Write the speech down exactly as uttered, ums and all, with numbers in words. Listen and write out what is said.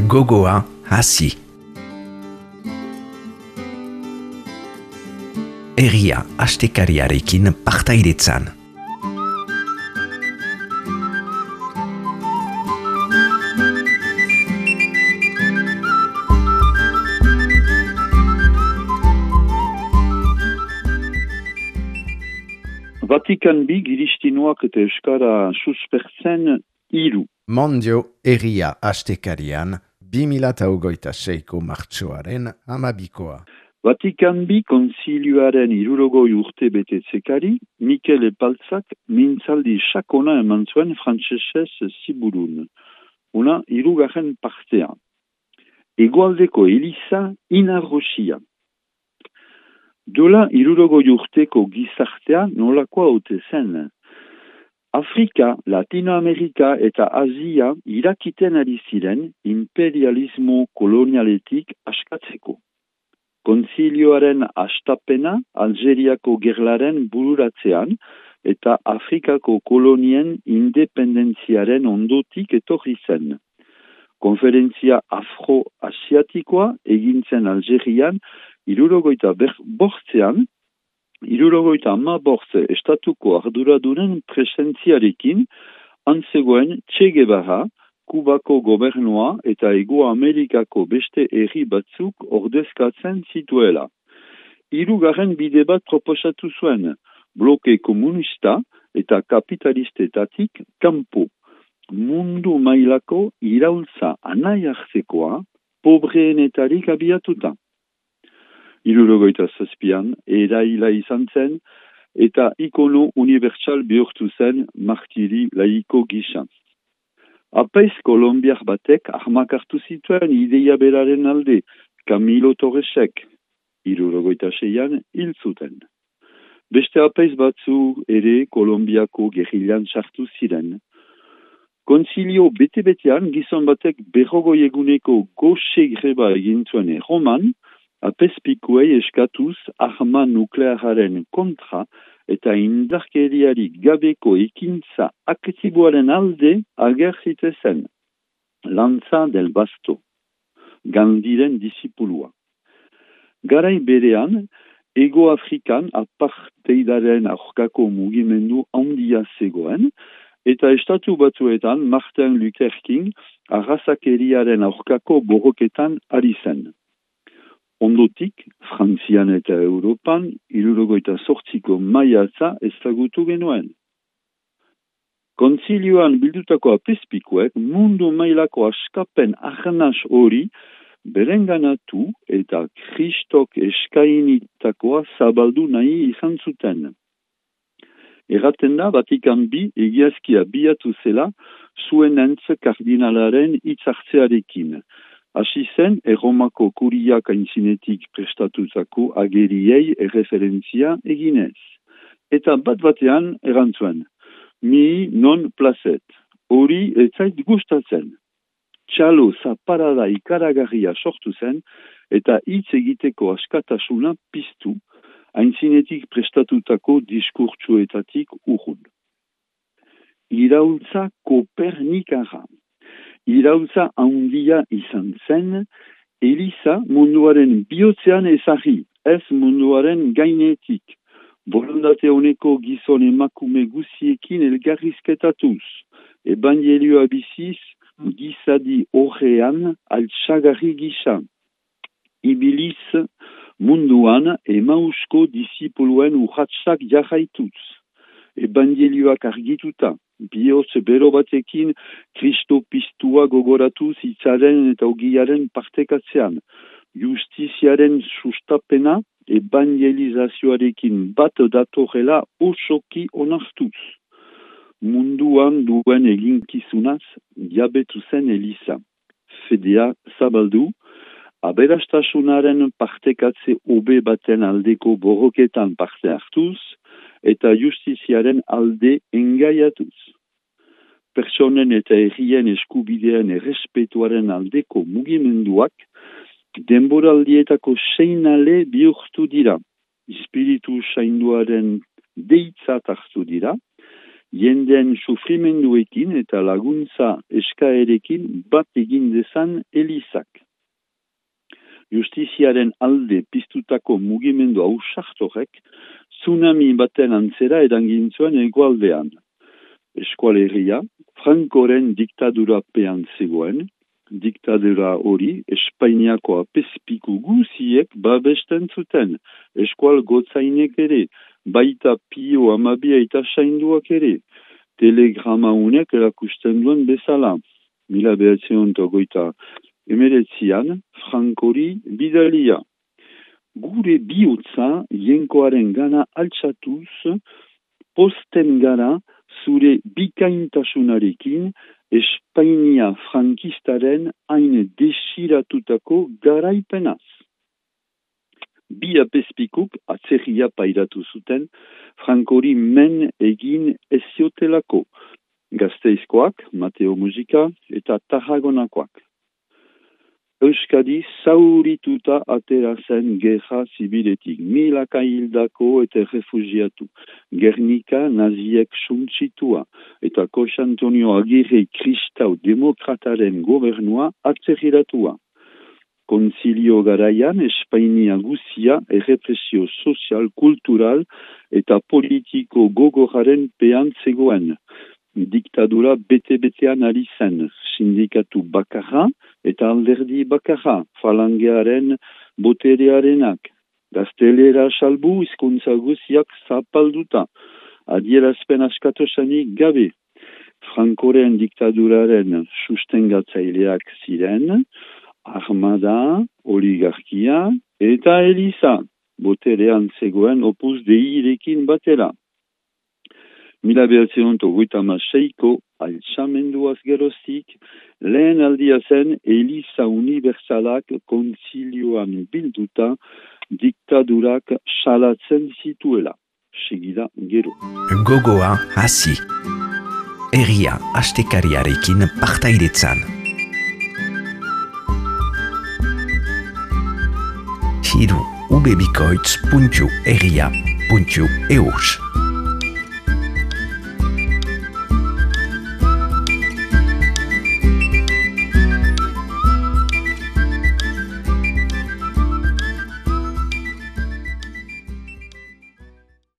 gogoa hasi. Herria astekariarekin partaidetzan. Vatikan bi giristinoak eta euskara suspertzen hiru. Mondio herria astekarian bi mila hogeita seiko martxoaren hamabikoa. Vatikan bi konzilioaren hirurogoi urte betetzekari, Mikel Epaltzak mintzaldi sakona eman zuen frantsesez ziburun. Una hirugarren partea. Hegoaldeko Eliza inarrosia. Dola hirurogoi urteko gizartea nolakoa ote zen. Afrika, Latinoamerika eta Asia irakiten ari ziren imperialismo kolonialetik askatzeko. Konzilioaren astapena Algeriako gerlaren bururatzean eta Afrikako kolonien independentziaren ondotik etorri zen. Konferentzia afro-asiatikoa egintzen Algerian hirurogeita bortzean, hirurogeita ama bortze estatuko arduradunen presentziarekin antzegoen Che Guevara, Kubako gobernua eta Hego Amerikako beste herri batzuk ordezkatzen zituela. Hirugarren bide bat proposatu zuen, bloke komunista eta kapitalistetatik kanpo. Mundu mailako iraultza anaiartzekoa pobreenetarik abiatuta. Hirurogeita zazpian, eraila izan zen, eta ikono unibertsal bihurtu zen martiri laiko gisa. Apaiz kolombiar batek armak hartu zituen ideia beraren alde, Camilo Torresek, hirurogeita seian hil zuten. Beste apaiz batzu ere Kolombiako gerrilan sartu ziren. Konzilio bete-betean gizon batek berrogoi eguneko goxe greba egin zuen erroman, apezpikuei eskatuz arma nukleararen kontra eta indarkeriarik gabeko ekintza aktiboaren alde ager zitezen. Lanza del Basto, Gandiren disipulua. Garai berean, Ego Afrikan apartheidaren aurkako mugimendu handia zegoen, eta estatu batzuetan Martin Luther King arrazakeriaren aurkako borroketan ari zen. Ondotik, Frantzian eta Europan, hirurogeita zortziko maiatza ezagutu genuen. Konzilioan bildutako apezpikuek mundu mailako askapen arnas hori berenganatu eta Kristok eskainitakoa zabaldu nahi izan zuten. Erraten da, Vatikan bi egiazkia biatu zela zuenentz kardinalaren hitzartzearekin. Hasi zen, Erromako kuriak aintzinetik prestatutako ageriei erreferentzia eginez. Eta bat batean erantzuen, mi non plazet, hori etzait gustatzen. Txalo zaparada ikaragarria sortu zen, eta hitz egiteko askatasuna piztu, aintzinetik prestatutako diskurtsuetatik urrun. Iraultza Kopernikara. Iraultza handia izan zen, Eliza munduaren bihotzean ezagri, ez munduaren gainetik. Borondate honeko gizon emakume guziekin elgarrizketatuz. Evangelioa biziz, gizadi horrean altsagarri gisa. Ibiliz munduan emausko disipuluen urratsak jarraituz. Evangelioak argituta, bihotz bero batekin Kristo pistua gogoratuz hitzaren eta ogiaren partekatzean. Justiziaren sustapena evangelizazioarekin bat datorrela osoki onartuz. Munduan duen eginkizunaz jabetu zen Eliza. Fedea zabaldu, aberastasunaren partekatze hobe baten aldeko borroketan parte hartuz, eta justiziaren alde engaiatuz. Pertsonen eta herrien eskubidean errespetuaren aldeko mugimenduak denboraldietako seinale bihurtu dira. Espiritu sainduaren deitzat hartu dira, jendeen sufrimenduekin eta laguntza eskaerekin bat egin dezan Elizak. Justiziaren alde piztutako mugimendu ausartorek tsunami baten antzera erangin zuen hegoaldean. Eskualerria, Frankoren diktadurapean zegoen, diktadura hori Espainiako apezpiku guziek babesten zuten, eskual gotzainek ere, baita Pio Amabia eta sainduak ere, telegrama unek erakusten duen bezala. Mila behatzion togoita emeretzian, Frankori bidalia. Gure bihotza jenkoaren gana altxatuz, posten gara zure bikaintasunarekin Espainia frankistaren hain desiratutako garaipenaz. Bi apezpikuk atzerria pairatu zuten, Frankori men egin eziotelako, Gasteizkoak, Mateo Musika eta Tarragonakoak. Euskadi zaurituta atera zen gerra zibiletik, milaka hildako eta refugiatu, Gernika naziek suntzitua, eta Jose Antonio Agirre kristau demokrataren gobernua atzerriratua. Konzilio garaian Espainia guzia errepresio sozial, kultural eta politiko gogoraren pean zegoen. Diktadura bete-betean ari zen, sindikatu bakarra eta alderdi bakarra, falangearen boterearenak. Gaztelera salbu hizkuntza guziak zapalduta, adierazpen askatosanik gabe. Frankoren diktaduraren sustengatzaileak ziren, armada, oligarkia eta Eliza, boterean zegoen opus deirekin batera. Mila behatzion togoita seiko altxamenduaz geroztik, lehen aldia zen Eliza Unibertsalak konzilioan bilduta diktadurak salatzen zituela. Segida gero. Gogoa hasi. Herria astekariarekin partaidetzan. Hiru ubebikoitz puntu herria puntu eus